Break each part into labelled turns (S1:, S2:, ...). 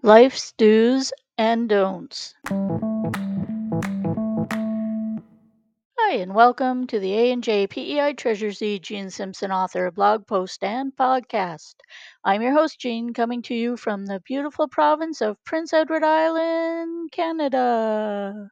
S1: Life's do's and don'ts. Hi, and welcome to the A&J PEI Treasure Z Gene Simpson author blog post and podcast. I'm your host, Jean, coming to you from the beautiful province of Prince Edward Island, Canada.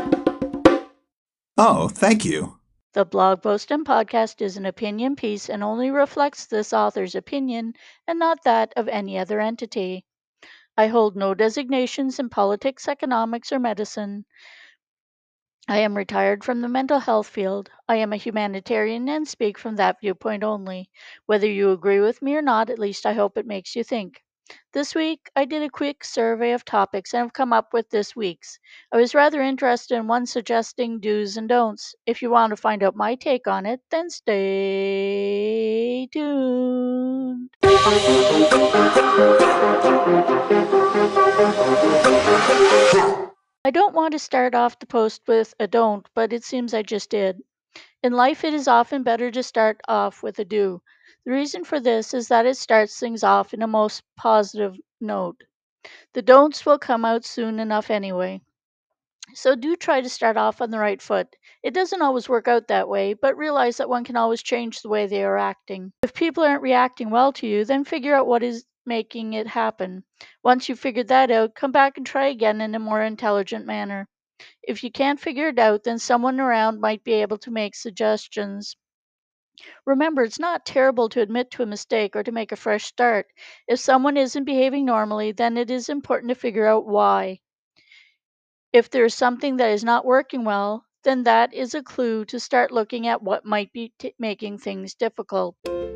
S2: Oh, thank you.
S1: The blog post and podcast is an opinion piece and only reflects this author's opinion and not that of any other entity. I hold no designations in politics, economics, or medicine. I am retired from the mental health field. I am a humanitarian and speak from that viewpoint only. Whether you agree with me or not, at least I hope it makes you think. This week, I did a quick survey of topics and have come up with this week's. I was rather interested in one suggesting do's and don'ts. If you want to find out my take on it, then stay tuned. I don't want to start off the post with a don't, but it seems I just did. In life, it is often better to start off with a do. The reason for this is that it starts things off in a most positive note. The don'ts will come out soon enough anyway. So do try to start off on the right foot. It doesn't always work out that way, but realize that one can always change the way they are acting. If people aren't reacting well to you, then figure out what is making it happen. Once you've figured that out, come back and try again in a more intelligent manner. If you can't figure it out, then someone around might be able to make suggestions. Remember, it's not terrible to admit to a mistake or to make a fresh start. If someone isn't behaving normally, then it is important to figure out why. If there is something that is not working well, then that is a clue to start looking at what might be making things difficult.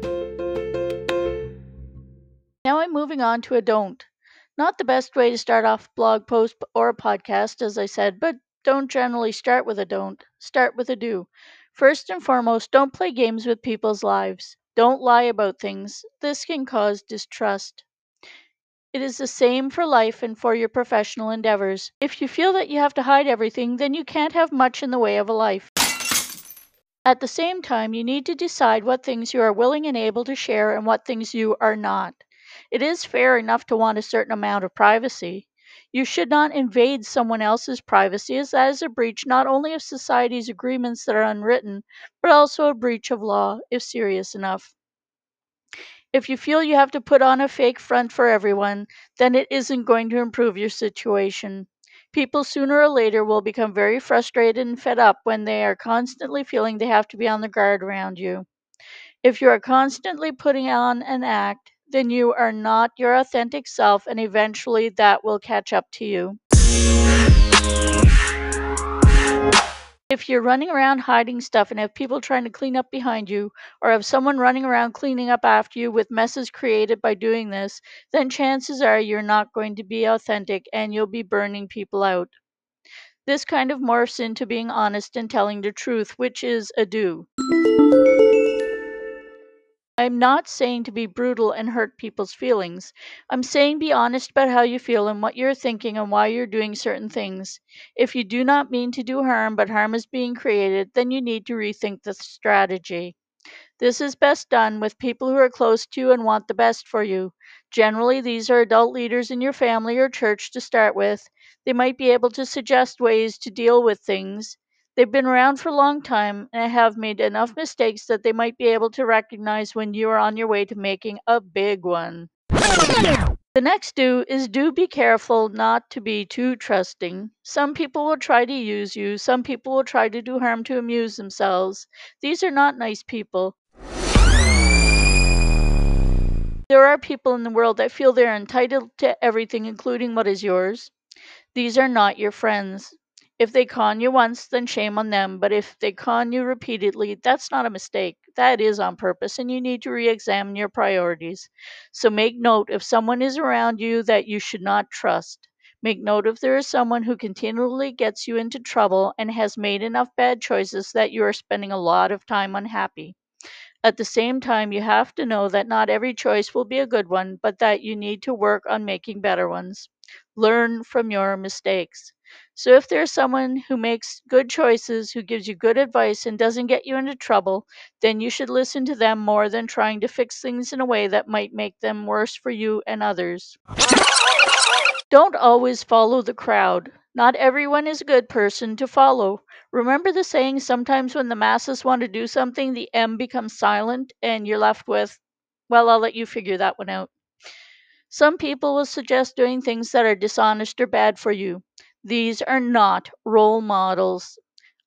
S1: Now I'm moving on to a don't. Not the best way to start off a blog post or a podcast, as I said, but don't generally start with a don't. Start with a do. First and foremost, don't play games with people's lives. Don't lie about things. This can cause distrust. It is the same for life and for your professional endeavors. If you feel that you have to hide everything, then you can't have much in the way of a life. At the same time, you need to decide what things you are willing and able to share and what things you are not. It is fair enough to want a certain amount of privacy. You should not invade someone else's privacy, as that is a breach not only of society's agreements that are unwritten, but also a breach of law, if serious enough. If you feel you have to put on a fake front for everyone, then it isn't going to improve your situation. People sooner or later will become very frustrated and fed up when they are constantly feeling they have to be on the guard around you. If you are constantly putting on an act, then you are not your authentic self, and eventually that will catch up to you. If you're running around hiding stuff and have people trying to clean up behind you, or have someone running around cleaning up after you with messes created by doing this, then chances are you're not going to be authentic and you'll be burning people out. This kind of morphs into being honest and telling the truth, which is a do. I'm not saying to be brutal and hurt people's feelings. I'm saying be honest about how you feel and what you're thinking and why you're doing certain things. If you do not mean to do harm, but harm is being created, then you need to rethink the strategy. This is best done with people who are close to you and want the best for you. Generally, these are adult leaders in your family or church to start with. They might be able to suggest ways to deal with things. They've been around for a long time and have made enough mistakes that they might be able to recognize when you are on your way to making a big one. The next do be careful not to be too trusting. Some people will try to use you, some people will try to do harm to amuse themselves. These are not nice people. There are people in the world that feel they're entitled to everything, including what is yours. These are not your friends. If they con you once, then shame on them. But if they con you repeatedly, that's not a mistake. That is on purpose, and you need to re examine your priorities. So make note if someone is around you that you should not trust. Make note if there is someone who continually gets you into trouble and has made enough bad choices that you are spending a lot of time unhappy. At the same time, you have to know that not every choice will be a good one, but that you need to work on making better ones. Learn from your mistakes. So, if there's someone who makes good choices, who gives you good advice, and doesn't get you into trouble, then you should listen to them more than trying to fix things in a way that might make them worse for you and others. Don't always follow the crowd. Not everyone is a good person to follow. Remember the saying, sometimes when the masses want to do something, the M becomes silent and you're left with, well, I'll let you figure that one out. Some people will suggest doing things that are dishonest or bad for you. These are not role models.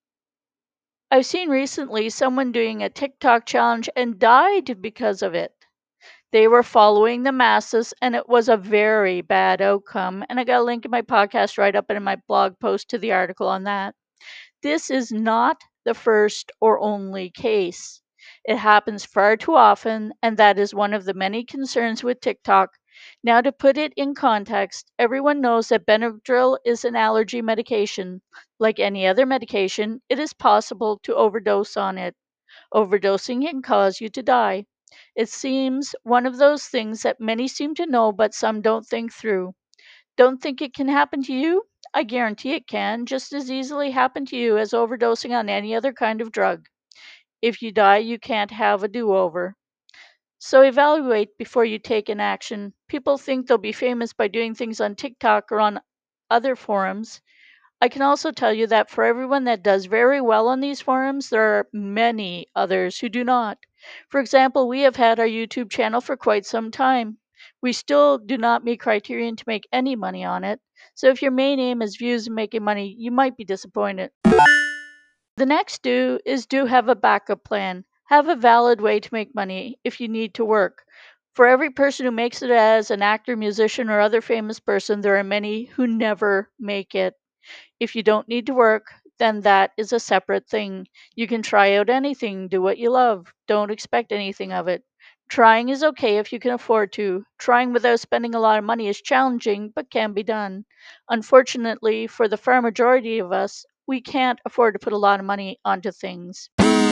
S1: I've seen recently someone doing a TikTok challenge and died because of it. They were following the masses, and it was a very bad outcome. And I got a link in my podcast right up and in my blog post to the article on that. This is not the first or only case. It happens far too often, and that is one of the many concerns with TikTok. Now, to put it in context, everyone knows that Benadryl is an allergy medication. Like any other medication, it is possible to overdose on it. Overdosing can cause you to die. It seems one of those things that many seem to know, but some don't think through. Don't think it can happen to you? I guarantee it can just as easily happen to you as overdosing on any other kind of drug. If you die, you can't have a do over. So evaluate before you take an action. People think they'll be famous by doing things on TikTok or on other forums. I can also tell you that for everyone that does very well on these forums, there are many others who do not. For example, we have had our YouTube channel for quite some time. We still do not meet criterion to make any money on it. So if your main aim is views and making money, you might be disappointed. The next do is do have a backup plan. Have a valid way to make money if you need to work. For every person who makes it as an actor, musician, or other famous person, there are many who never make it. If you don't need to work, then that is a separate thing. You can try out anything, do what you love. Don't expect anything of it. Trying is okay if you can afford to. Trying without spending a lot of money is challenging, but can be done. Unfortunately, for the far majority of us, we can't afford to put a lot of money onto things.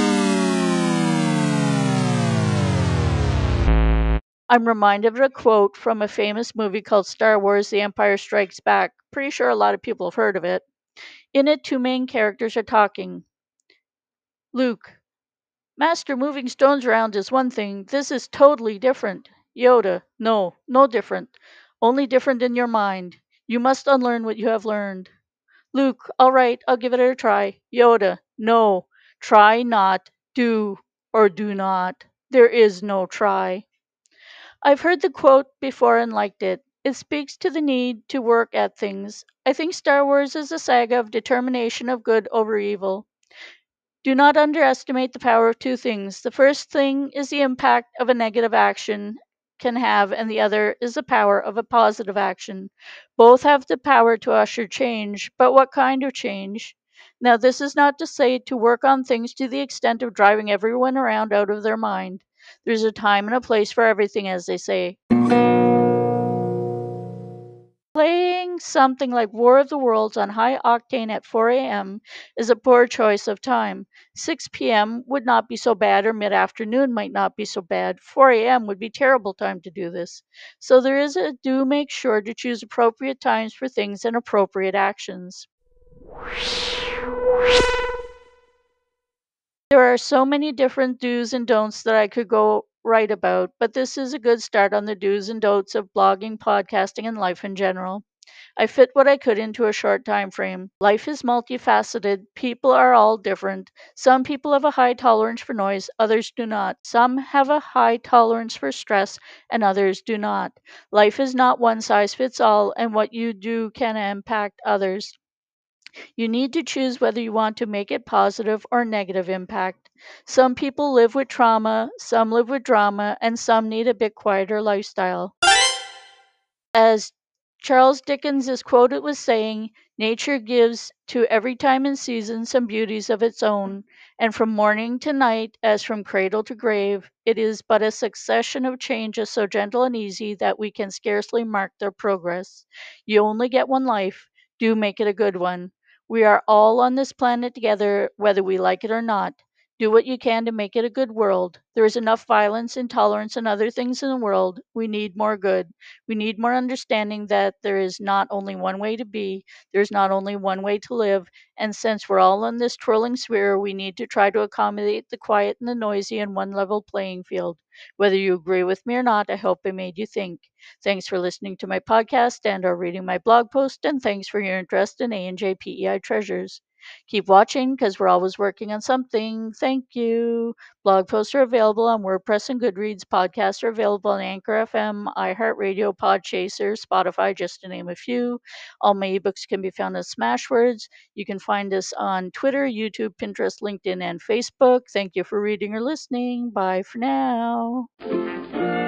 S1: I'm reminded of a quote from a famous movie called Star Wars The Empire Strikes Back. Pretty sure a lot of people have heard of it. In it, two main characters are talking. Luke, Master, moving stones around is one thing. This is totally different. Yoda, no, no different. Only different in your mind. You must unlearn what you have learned. Luke, all right, I'll give it a try. Yoda, no. Try not, do, or do not. There is no try. I've heard the quote before and liked it. It speaks to the need to work at things. I think Star Wars is a saga of determination of good over evil. Do not underestimate the power of two things. The first thing is the impact of a negative action can have, and the other is the power of a positive action. Both have the power to usher change, but what kind of change? Now, this is not to say to work on things to the extent of driving everyone around out of their mind. There's a time and a place for everything, as they say. Playing something like War of the Worlds on high octane at 4 a.m. is a poor choice of time. 6 p.m. would not be so bad, or mid afternoon might not be so bad. 4 a.m. would be terrible time to do this. So there is a do make sure to choose appropriate times for things and appropriate actions. There are so many different do's and don'ts that I could go write about, but this is a good start on the do's and don'ts of blogging, podcasting, and life in general. I fit what I could into a short time frame. Life is multifaceted. People are all different. Some people have a high tolerance for noise, others do not. Some have a high tolerance for stress, and others do not. Life is not one size fits all, and what you do can impact others. You need to choose whether you want to make it positive or negative impact. Some people live with trauma, some live with drama, and some need a bit quieter lifestyle. As Charles Dickens is quoted with saying, nature gives to every time and season some beauties of its own, and from morning to night, as from cradle to grave, it is but a succession of changes so gentle and easy that we can scarcely mark their progress. You only get one life, do make it a good one. We are all on this planet together, whether we like it or not. Do what you can to make it a good world. There is enough violence, intolerance, and other things in the world. We need more good. We need more understanding that there is not only one way to be, there's not only one way to live. And since we're all in this twirling sphere, we need to try to accommodate the quiet and the noisy in one level playing field. Whether you agree with me or not, I hope I made you think. Thanks for listening to my podcast and or reading my blog post, and thanks for your interest in A&J PEI Treasures. Keep watching because we're always working on something. Thank you. Blog posts are available on WordPress and Goodreads. Podcasts are available on Anchor FM, iHeartRadio, Podchaser, Spotify, just to name a few. All my ebooks can be found as Smashwords. You can find us on Twitter, YouTube, Pinterest, LinkedIn, and Facebook. Thank you for reading or listening. Bye for now.